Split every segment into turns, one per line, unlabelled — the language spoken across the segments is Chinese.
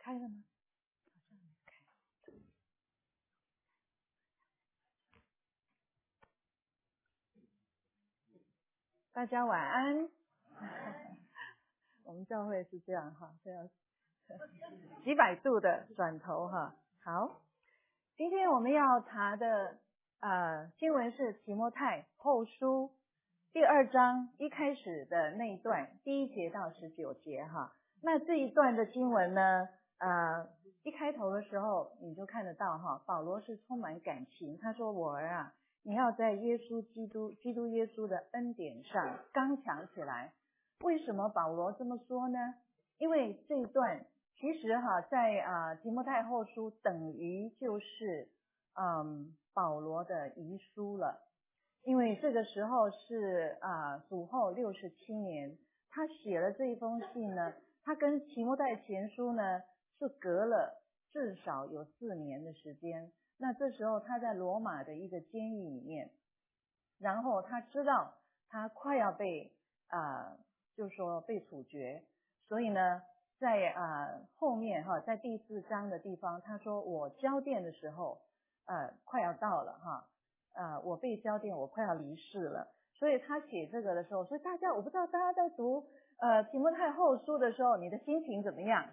开了吗？大家晚安。我们教会是这样哈，这样几百度的转头哈。好，今天我们要查的经文是提摩太后书第2章一开始的那一段1节到19节哈。那这一段的经文呢，一开头的时候你就看得到哈，保罗是充满感情，他说我儿啊，你要在耶稣基督耶稣的恩典上刚强起来。为什么保罗这么说呢？因为这一段其实哈，在提摩太后书等于就是保罗的遗书了。因为这个时候是主后67年，他写了这一封信呢，他跟提摩太前书呢是隔了至少有4年的时间。那这时候他在罗马的一个监狱里面，然后他知道他快要被就是说被处决，所以呢在后面哈，在第4章的地方他说我交电的时候快要到了哈，我被交电，我快要离世了。所以他写这个的时候，所以大家我不知道大家在读提摩太后书的时候你的心情怎么样？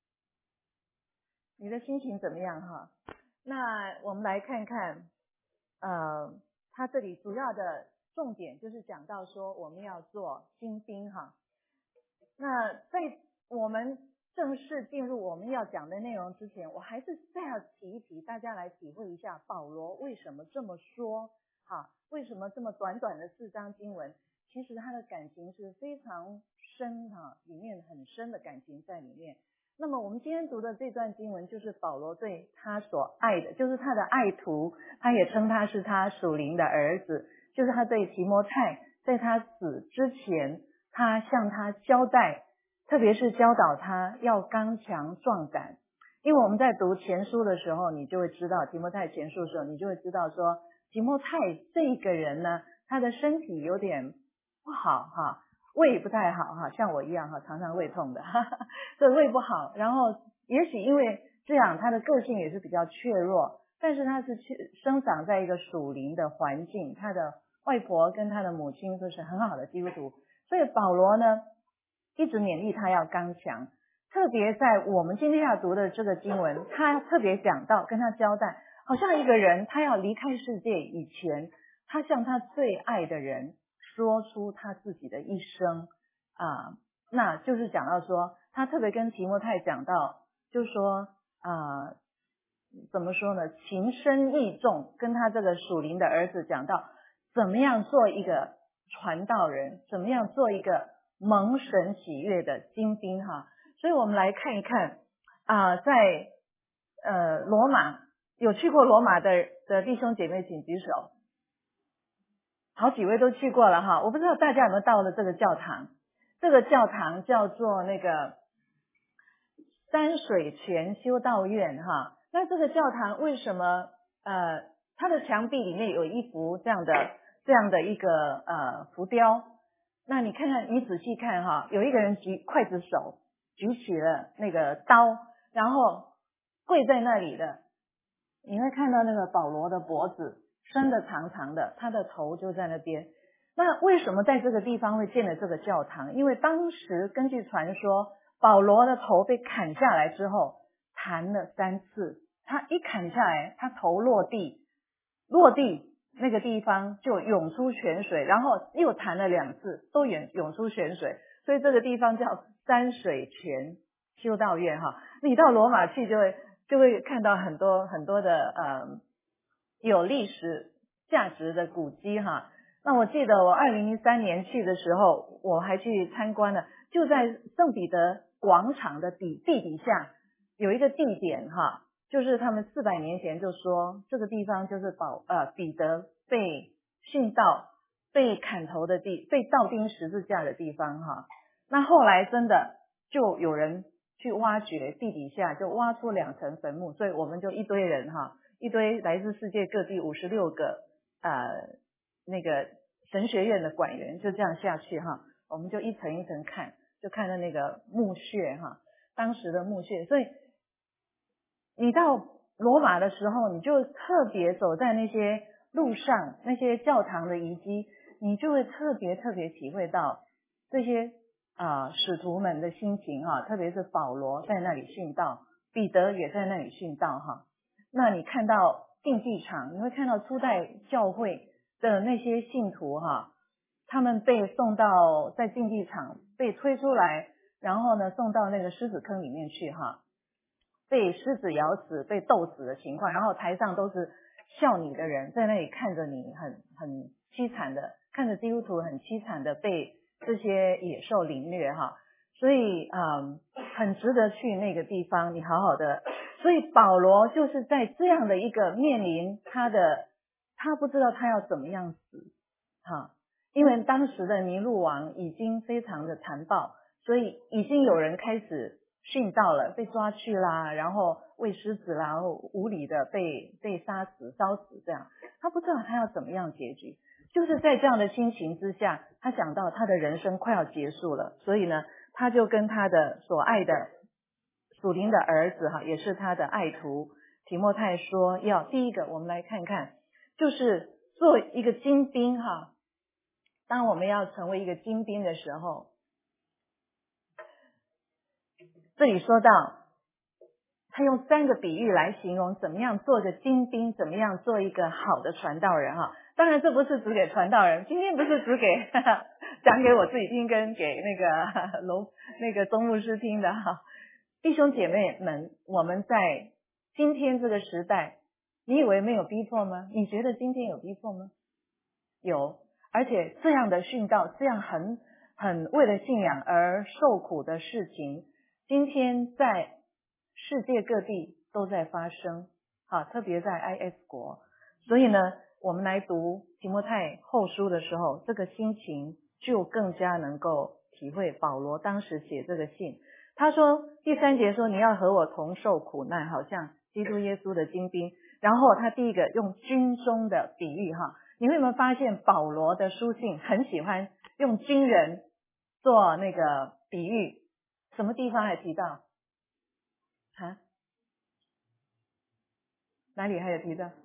你的心情怎么样哈？那我们来看看他这里主要的重点就是讲到说我们要做精兵哈。那在我们正式进入我们要讲的内容之前，我还是再要提一提，大家来体会一下保罗为什么这么说哈，为什么这么短短的4章经文，其实他的感情是非常深哈，里面很深的感情在里面。那么我们今天读的这段经文就是保罗对他所爱的，就是他的爱徒，他也称他是他属灵的儿子，就是他对提摩太在他死之前，他向他交代，特别是教导他要刚强壮胆。因为我们在读前书的时候，你就会知道提摩太前书的时候，你就会知道说提摩太这个人呢，他的身体有点不好哈，胃不太好哈，像我一样哈，常常胃痛的，这胃不好。然后也许因为这样，他的个性也是比较怯弱，但是他是生长在一个属灵的环境，他的外婆跟他的母亲都是很好的基督徒，所以保罗呢一直勉励他要刚强。特别在我们今天要读的这个经文，他特别讲到跟他交代，好像一个人他要离开世界以前，他向他最爱的人说出他自己的一生那就是讲到说他特别跟提摩太讲到，就是说怎么说呢，情深意重，跟他这个属灵的儿子讲到怎么样做一个传道人，怎么样做一个蒙神喜悦的精兵哈。所以我们来看一看在罗马，有去过罗马的弟兄姐妹请举手。好几位都去过了哈，我不知道大家有没有到了这个教堂。这个教堂叫做那个山水泉修道院哈。那这个教堂为什么它的墙壁里面有一幅这样的一个浮雕？那你看看，你仔细看哈，有一个人刽子手举起了那个刀，然后跪在那里的，你会看到那个保罗的脖子伸得长长的，他的头就在那边。那为什么在这个地方会建了这个教堂？因为当时根据传说，保罗的头被砍下来之后弹了3次，他一砍下来，他头落地那个地方就涌出泉水，然后又弹了2次，都涌出泉水，所以这个地方叫山水泉修道院哈。你到罗马去就会看到很多很多的有历史价值的古迹哈。那我记得我2013年去的时候，我还去参观了，就在圣彼得广场的地底下有一个地点哈，就是他们400年前就说这个地方就是彼得被殉道被砍头的被倒钉十字架的地方哈。那后来真的就有人去挖掘地底下，就挖出2层坟墓，所以我们就一堆人哈，一堆来自世界各地56个那个神学院的馆员就这样下去哈，我们就一层一层看，就看到那个墓穴哈，当时的墓穴。所以你到罗马的时候，你就特别走在那些路上，那些教堂的遗迹，你就会特别体会到这些使徒们的心情特别是保罗在那里殉道，彼得也在那里殉道那你看到竞技场，你会看到初代教会的那些信徒他们被送到在竞技场被推出来，然后呢送到那个狮子坑里面去被狮子咬死被斗死的情况，然后台上都是笑你的人在那里看着你很凄惨的，看着基督徒很凄惨的被这些野兽凌虐所以很值得去那个地方，你好好的。所以保罗就是在这样的一个面临他不知道他要怎么样死因为当时的尼禄王已经非常的残暴，所以已经有人开始殉道了，被抓去啦，然后喂狮子啦，然后无理的被杀死烧死这样，他不知道他要怎么样结局。就是在这样的心情之下，他想到他的人生快要结束了，所以呢他就跟他的所爱的属灵的儿子也是他的爱徒提摩太说，第一个我们来看看，就是做一个精兵当我们要成为一个精兵的时候，这里说到他用3个比喻来形容怎么样做个精兵，怎么样做一个好的传道人当然这不是只给传道人，今天不是只给讲给我自己听跟给那个宗牧师听的弟兄姐妹们，我们在今天这个时代，你以为没有逼迫吗？你觉得今天有逼迫吗？有，而且这样的殉道，这样很为了信仰而受苦的事情，今天在世界各地都在发生特别在 IS 国。所以呢我们来读提摩太后书的时候，这个心情就更加能够体会保罗当时写这个信。他说第3节说，你要和我同受苦难，好像基督耶稣的精兵。然后他第一个用军中的比喻你会有没有发现保罗的书信很喜欢用军人做那个比喻？什么地方还提到哪里还有提到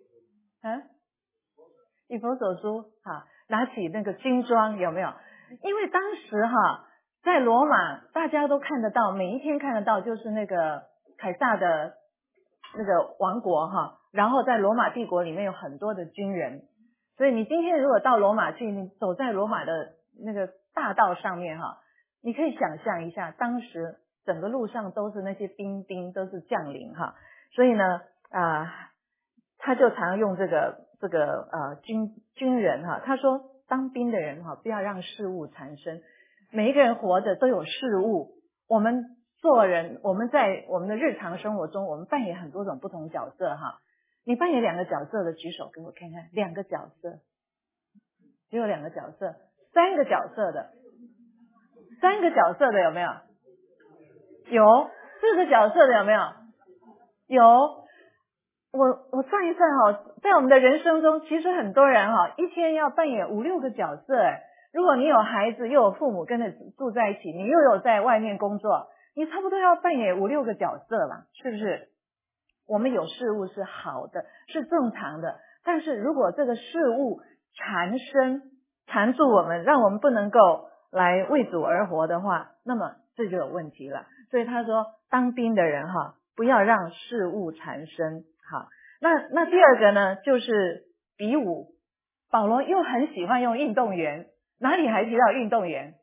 以弗所书拿起那个军装，有没有？因为当时在罗马大家都看得到，每一天看得到，就是那个凯撒的那个王国然后在罗马帝国里面有很多的军人，所以你今天如果到罗马去，你走在罗马的那个大道上面你可以想象一下，当时整个路上都是那些兵都是将领所以呢他就常用这个军人他说当兵的人不要让事物缠身，每一个人活着都有事物，我们做人，我们在我们的日常生活中，我们扮演很多种不同角色你扮演2个角色的举手给我看看，2个角色，只有2个角色，3个角色的，3个角色的有没有？有。4个角色的有没有？有。我算一算在我们的人生中，其实很多人一天要扮演5、6个角色如果你有孩子，又有父母跟着住在一起，你又有在外面工作，你差不多要扮演5、6个角色了，是不是？我们有事物是好的，是正常的，但是如果这个事物缠住我们，让我们不能够来为主而活的话，那么这就有问题了。所以他说当兵的人不要让事物缠身那第2个呢，就是比武。保罗又很喜欢用运动员，哪里还提到运动员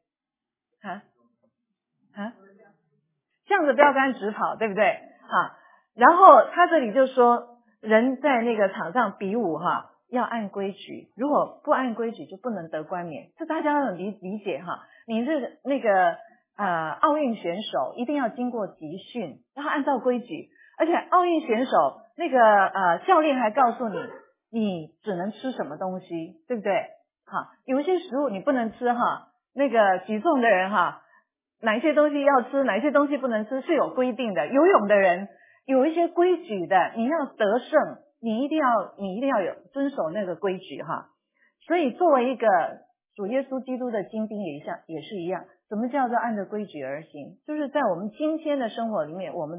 向着标杆直跑，对不对然后他这里就说人在那个场上比武要按规矩，如果不按规矩就不能得冠冕，这大家要理解你是那个奥运选手一定要经过集训，要按照规矩，而且奥运选手那个教练还告诉你只能吃什么东西，对不对有一些食物你不能吃那个举重的人哪一些东西要吃，哪一些东西不能吃是有规定的。游泳的人有一些规矩的，你要得胜，你一定要有遵守那个规矩所以作为一个主耶稣基督的精兵也是一样。什么叫做按着规矩而行？就是在我们今天的生活里面，我们的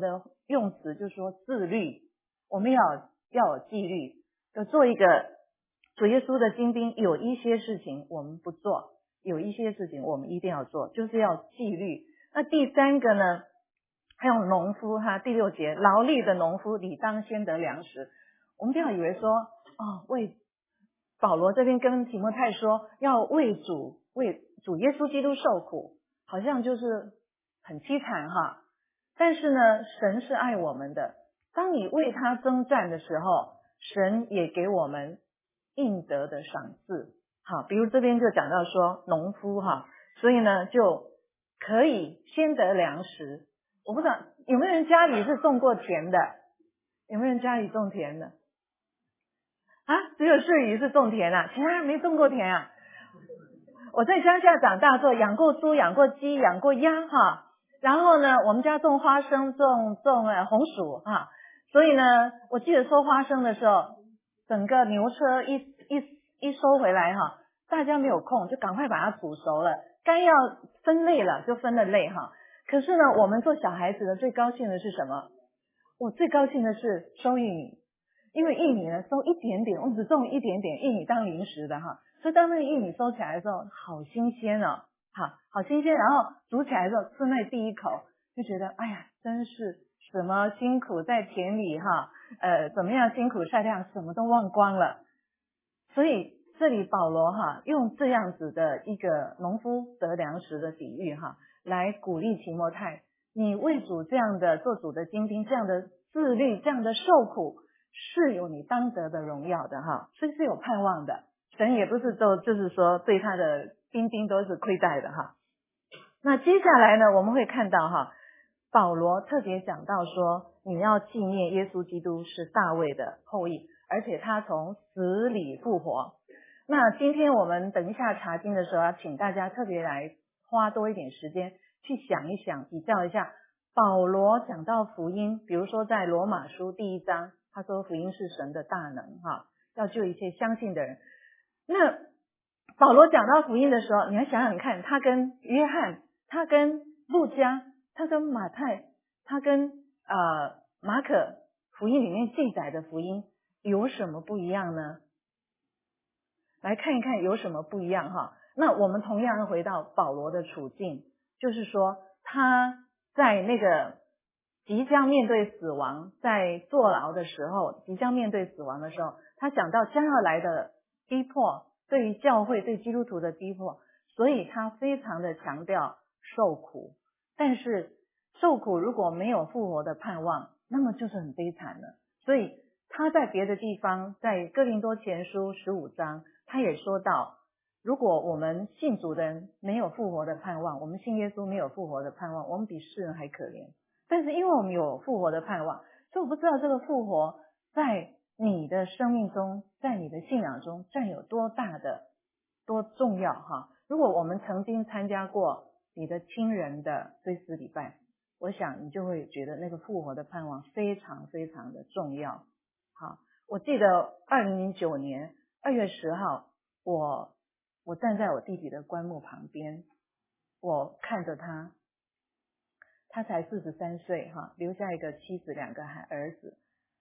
用词就是说自律，我们要有纪律，就做一个主耶稣的精兵。有一些事情我们不做，有一些事情我们一定要做，就是要纪律。那第三个呢，还有农夫哈，第6节，劳力的农夫理当先得粮食。我们不要以为说为保罗这边跟提摩太说要为主耶稣基督受苦，好像就是很凄惨哈。但是呢，神是爱我们的，当你为他征战的时候，神也给我们应得的赏赐。好，比如这边就讲到说农夫哈，所以呢就可以先得粮食。我不知道有没有人家里是种过田的，有没有人家里种田的啊？只有世宇是种田啊，其他人没种过田啊。我在乡下长大，做养过猪，养过鸡，养过鸭哈。然后呢，我们家种花生，种红薯哈。所以呢，我记得收花生的时候，整个牛车一收回来哈，大家没有空，就赶快把它煮熟了。该要分类了就分了类哈。可是呢，我们做小孩子的最高兴的是什么？我最高兴的是收玉米，因为玉米呢收一点点，我们只种一点点玉米当零食的哈。所以当那个玉米收起来的时候，好新鲜哦，好新鲜。然后煮起来的时候，吃那第一口就觉得，哎呀，真是什么辛苦在田里哈，怎么样辛苦晒太阳，什么都忘光了。所以这里保罗哈用这样子的一个农夫得粮食的比喻哈，来鼓励提摩太，你为主这样的做主的精兵，这样的自律，这样的受苦，是有你当得的荣耀的哈，所以是有盼望的。神也不是就是说对他的兵丁都是亏待的哈。那接下来呢，我们会看到哈，保罗特别讲到说，你要纪念耶稣基督是大卫的后裔，而且他从死里复活。那今天我们等一下查经的时候，要请大家特别来花多一点时间去想一想，比较一下保罗讲到福音，比如说在罗马书第1章，他说福音是神的大能哈，要救一切相信的人。那保罗讲到福音的时候，你要想想看，他跟约翰，他跟路加，他跟马太，他跟马可福音里面记载的福音有什么不一样呢？来看一看有什么不一样哈。那我们同样回到保罗的处境，就是说他在那个即将面对死亡，在坐牢的时候，即将面对死亡的时候，他想到将要来的逼迫，对于教会对基督徒的逼迫，所以他非常的强调受苦。但是受苦如果没有复活的盼望，那么就是很悲惨了。所以他在别的地方，在哥林多前书15章，他也说到，如果我们信主的人没有复活的盼望，我们信耶稣没有复活的盼望，我们比世人还可怜。但是因为我们有复活的盼望，所以我不知道这个复活在你的生命中，在你的信仰中占有多大的多重要哈。如果我们曾经参加过你的亲人的追思礼拜，我想你就会觉得那个复活的盼望非常非常的重要。好，我记得2009年2月10号，我站在我弟弟的棺木旁边，我看着他才43岁哈，留下一个妻子2个儿子。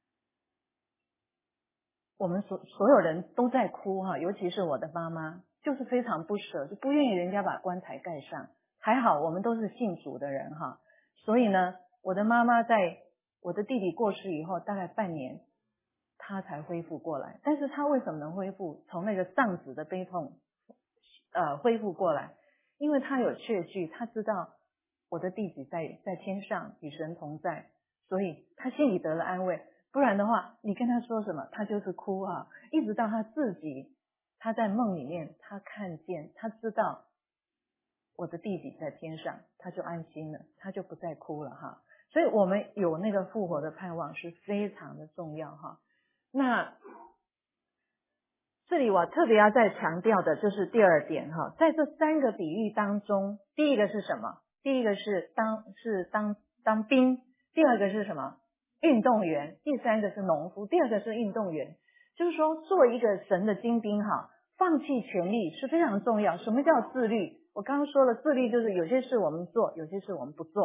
我们所有人都在哭哈，尤其是我的妈妈，就是非常不舍，就不愿意人家把棺材盖上。还好我们都是信主的人哈，所以呢，我的妈妈在我的弟弟过世以后大概半年，她才恢复过来。但是她为什么能恢复？从那个丧子的悲痛恢复过来，因为她有确据，她知道我的弟弟在天上与神同在，所以她心里得了安慰。不然的话，你跟他说什么，他就是哭啊，一直到他自己，他在梦里面，他看见，他知道我的弟弟在天上，他就安心了，他就不再哭了哈。所以我们有那个复活的盼望是非常的重要哈。那这里我特别要再强调的就是第2点哈，在这3个比喻当中，第一个是什么？第一个是当兵，第二个是什么？运动员，第3个是农夫，第2个是运动员。就是说做一个神的精兵哈，放弃权力是非常重要。什么叫自律？我刚刚说了，自律就是有些事我们做，有些事我们不做。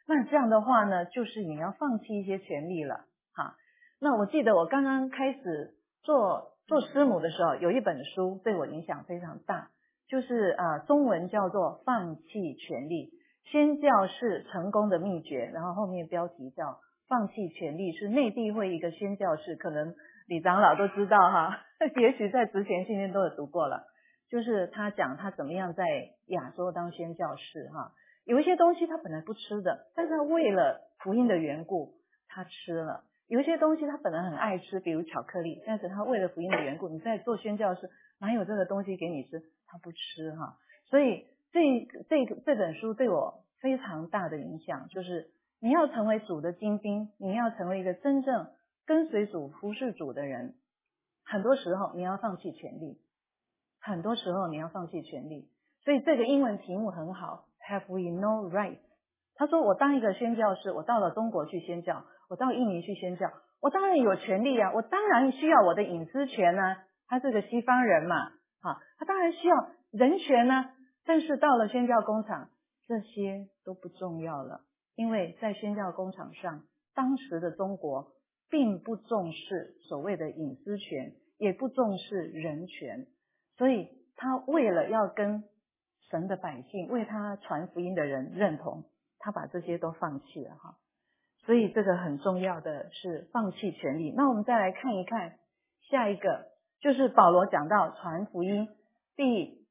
那这样的话呢，就是你要放弃一些权利了哈。那我记得我刚刚开始做师母的时候，有一本书对我影响非常大，就是中文叫做放弃权利，宣教士成功的秘诀，然后后面标题叫放弃权利，是内地会一个宣教士，可能李长老都知道哈，也许在之前训练都有读过了，就是他讲他怎么样在亚洲当宣教士哈，有一些东西他本来不吃的，但是他为了福音的缘故他吃了，有一些东西他本来很爱吃，比如巧克力，但是他为了福音的缘故，你在做宣教士哪有这个东西给你吃，他不吃哈。所以这本书对我非常大的影响，就是你要成为主的精兵，你要成为一个真正跟随主服侍主的人，很多时候你要放弃权利，很多时候你要放弃权利。所以这个英文题目很好， Have we no rights？ 他说我当一个宣教士，我到了中国去宣教，我到印尼去宣教，我当然有权利啊，我当然需要我的隐私权啊，他是个西方人嘛，他当然需要人权啊，但是到了宣教工厂，这些都不重要了，因为在宣教工厂上，当时的中国并不重视所谓的隐私权，也不重视人权，所以他为了要跟神的百姓，为他传福音的人认同，他把这些都放弃了哈。所以这个很重要的是放弃权利。那我们再来看一看下一个，就是保罗讲到传福音第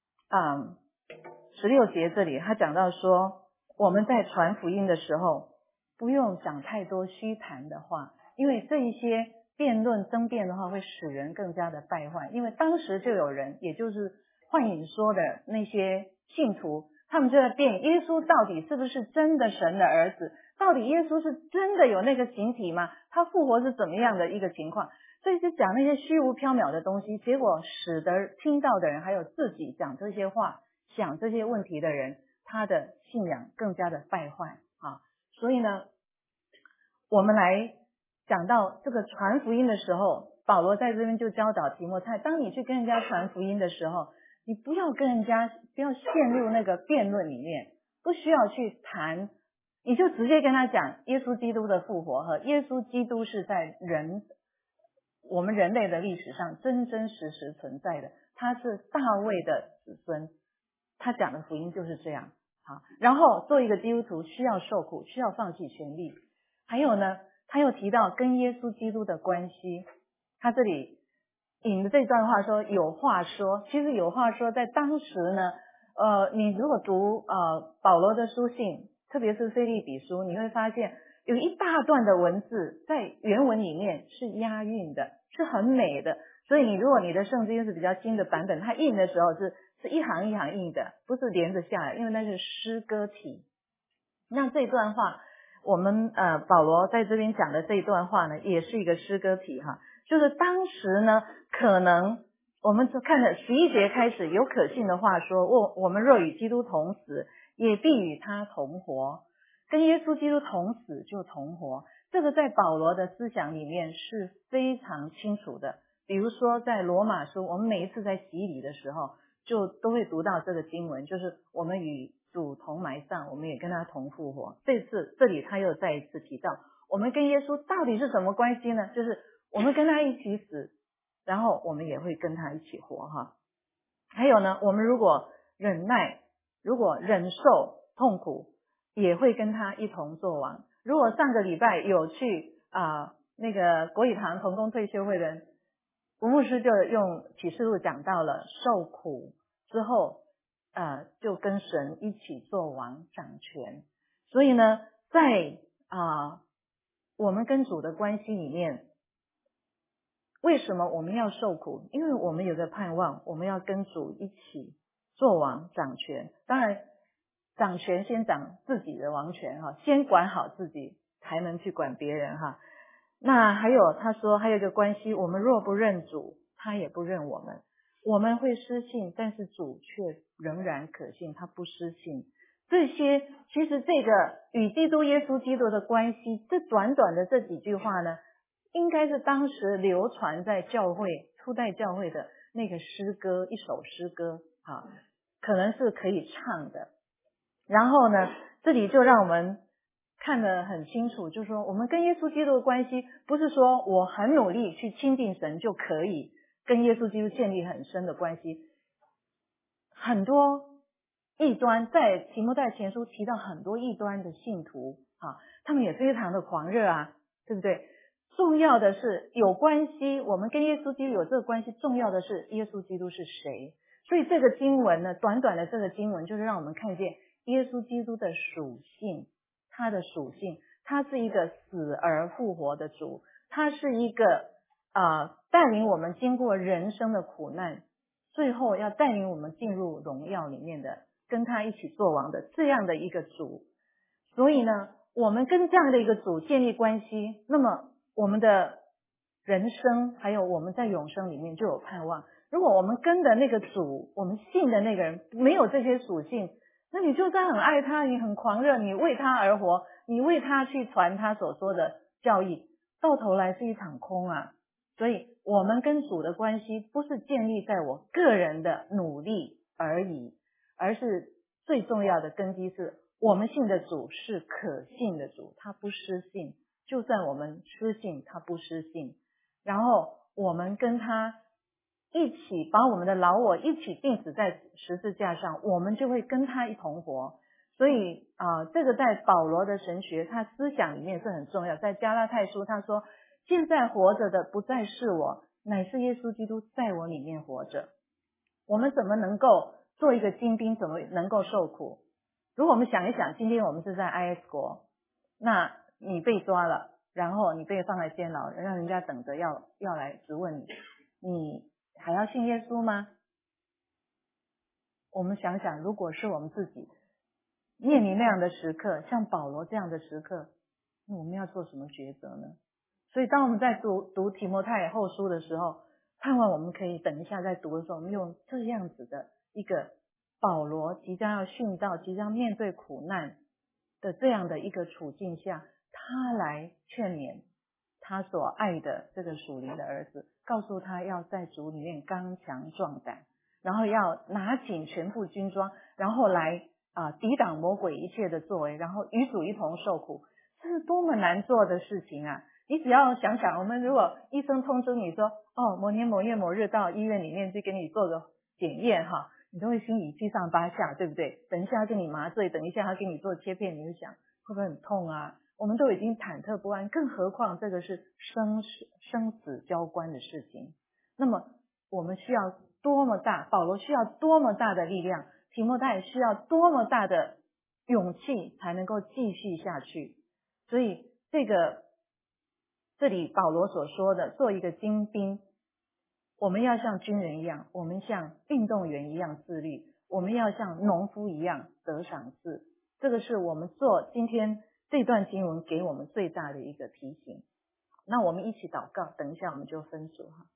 16节这里，他讲到说，我们在传福音的时候不用讲太多虚谈的话，因为这一些辩论争辩的话会使人更加的败坏。因为当时就有人，也就是幻影说的那些信徒，他们就在辩耶稣到底是不是真的神的儿子，到底耶稣是真的有那个形体吗？他复活是怎么样的一个情况？所以就讲那些虚无缥缈的东西，结果使得听到的人还有自己讲这些话想这些问题的人，他的信仰更加的败坏啊。所以呢，我们来讲到这个传福音的时候，保罗在这边就教导提摩太，当你去跟人家传福音的时候，你不要陷入那个辩论里面，不需要去谈，你就直接跟他讲耶稣基督的复活和耶稣基督是在我们人类的历史上真真实实存在的，他是大卫的子孙，他讲的福音就是这样。好，然后做一个基督徒需要受苦，需要放弃权利。还有呢，他又提到跟耶稣基督的关系，他这里引的这段话说有话说，其实有话说在当时呢，你如果读保罗的书信，特别是腓立比书，你会发现有一大段的文字在原文里面是押韵的，是很美的。所以如果你的圣经是比较新的版本，它印的时候是一行一行印的，不是连着下来，因为那是诗歌体。那这段话我们保罗在这边讲的这一段话呢，也是一个诗歌体哈，就是当时呢，可能我们看了11节开始有可信的话说，我们若与基督同死，也必与他同活，跟耶稣基督同死就同活，这个在保罗的思想里面是非常清楚的。比如说在罗马书，我们每一次在洗礼的时候就都会读到这个经文，就是我们与主同埋葬，我们也跟他同复活。这里他又再一次提到，我们跟耶稣到底是什么关系呢？就是我们跟他一起死，然后我们也会跟他一起活哈。还有呢，我们如果忍耐，如果忍受痛苦，也会跟他一同作王。如果上个礼拜有去那个国语堂同工退休会的人，吴牧师就用启示录讲到了受苦之后就跟神一起做王掌权。所以呢，在我们跟主的关系里面，为什么我们要受苦？因为我们有个盼望，我们要跟主一起做王掌权。当然掌权先掌自己的王权哈，先管好自己才能去管别人哈。那还有他说还有一个关系，我们若不认主，他也不认我们。我们会失信，但是主却仍然可信，他不失信。这些其实这个与基督耶稣基督的关系，这短短的这几句话呢，应该是当时流传在教会初代教会的那个诗歌，一首诗歌可能是可以唱的。然后呢，这里就让我们看得很清楚，就是说我们跟耶稣基督的关系，不是说我很努力去亲近神就可以跟耶稣基督建立很深的关系。很多异端，在提摩太前书提到很多异端的信徒啊，他们也非常的狂热啊，对不对？重要的是有关系，我们跟耶稣基督有这个关系，重要的是耶稣基督是谁。所以这个经文呢，短短的这个经文就是让我们看见耶稣基督的属性，他的属性，他是一个死而复活的主，他是一个带领我们经过人生的苦难，最后要带领我们进入荣耀里面的，跟他一起作王的这样的一个主。所以呢，我们跟这样的一个主建立关系，那么我们的人生还有我们在永生里面就有盼望。如果我们跟的那个主，我们信的那个人没有这些属性，那你就算很爱他，你很狂热，你为他而活，你为他去传他所说的教义，到头来是一场空啊。所以我们跟主的关系不是建立在我个人的努力而已，而是最重要的根基是我们信的主是可信的主，他不失信，就算我们失信他不失信。然后我们跟他一起把我们的老我一起钉死在十字架上，我们就会跟他一同活。所以这个在保罗的神学他思想里面是很重要。在加拉太书他说，现在活着的不再是我，乃是耶稣基督在我里面活着。我们怎么能够做一个精兵，怎么能够受苦？如果我们想一想，今天我们是在 IS 国，那你被抓了，然后你被放在监牢，让人家等着要来质问你，你还要信耶稣吗？我们想想，如果是我们自己面临那样的时刻，像保罗这样的时刻，那我们要做什么抉择呢？所以当我们在读提摩太后书的时候，盼望我们可以等一下在读的时候，我们用这样子的一个保罗即将要殉道，即将面对苦难的这样的一个处境下，他来劝勉他所爱的这个属灵的儿子，告诉他要在主里面刚强壮胆，然后要拿紧全副军装，然后来抵挡魔鬼一切的作为，然后与主一同受苦。这是多么难做的事情啊！你只要想想，我们如果医生通知你说，某年某月某日到医院里面去给你做个检验哈，你都会心里七上八下，对不对？等一下给你麻醉，等一下他给你做切片，你就想会不会很痛啊？我们都已经忐忑不安，更何况这个是生死交关的事情。那么我们需要多么大，保罗需要多么大的力量，提摩太需要多么大的勇气才能够继续下去。所以这里保罗所说的做一个精兵，我们要像军人一样，我们像运动员一样自律，我们要像农夫一样得赏赐。这个是我们做今天这段经文给我们最大的一个提醒。那我们一起祷告，等一下我们就分组哈。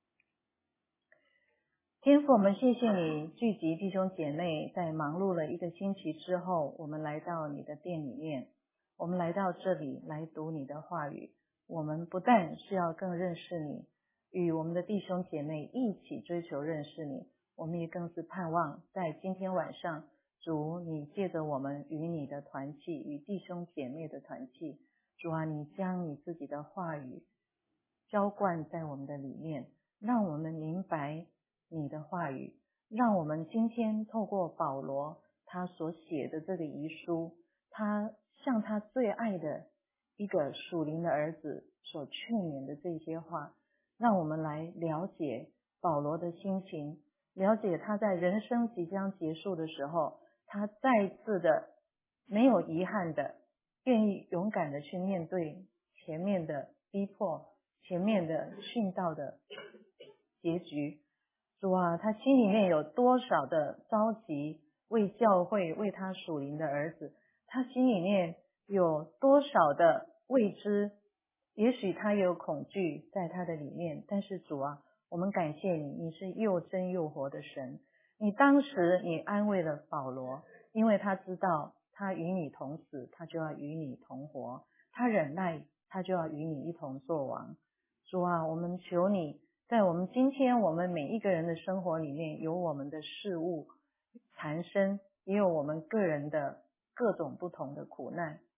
天父，我们谢谢你聚集弟兄姐妹，在忙碌了一个星期之后，我们来到你的殿里面，我们来到这里来读你的话语。我们不但是要更认识你，与我们的弟兄姐妹一起追求认识你，我们也更是盼望在今天晚上，主你借着我们与你的团契，与弟兄姐妹的团契，主啊，你将你自己的话语浇灌在我们的里面，让我们明白你的话语，让我们今天透过保罗他所写的这个遗书，他向他最爱的一个属灵的儿子所劝勉的这些话，让我们来了解保罗的心情，了解他在人生即将结束的时候，他再次的没有遗憾的愿意勇敢的去面对前面的逼迫，前面的殉道的结局。主啊，他心里面有多少的着急，为教会，为他属灵的儿子，他心里面有多少的未知，也许他有恐惧在他的里面。但是主啊，我们感谢你，你是又真又活的神。你当时你安慰了保罗，因为他知道他与你同死，他就要与你同活，他忍耐，他就要与你一同作王。主啊，我们求你在我们今天我们每一个人的生活里面，有我们的事物缠身，也有我们个人的各种不同的苦难，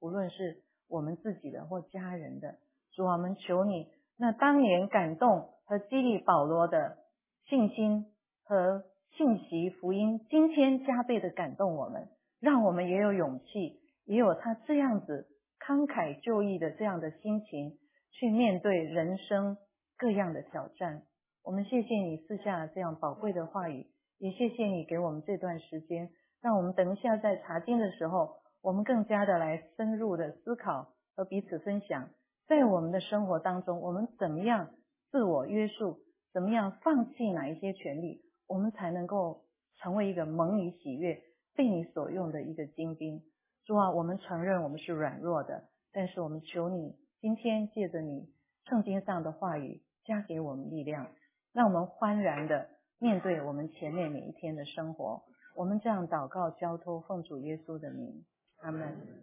无论是我们自己的或家人的。主啊，我们求你，那当年感动和激励保罗的信心和信息福音，今天加倍的感动我们，让我们也有勇气，也有他这样子慷慨就义的这样的心情，去面对人生各样的挑战。我们谢谢你赐下这样宝贵的话语，也谢谢你给我们这段时间，让我们等一下在查经的时候，我们更加的来深入的思考和彼此分享，在我们的生活当中，我们怎么样自我约束，怎么样放弃哪一些权利，我们才能够成为一个蒙你喜悦被你所用的一个精兵。主啊，我们承认我们是软弱的，但是我们求你今天借着你圣经上的话语加给我们力量，让我们欢然的面对我们前面每一天的生活。我们这样祷告交托，奉主耶稣的名，阿们。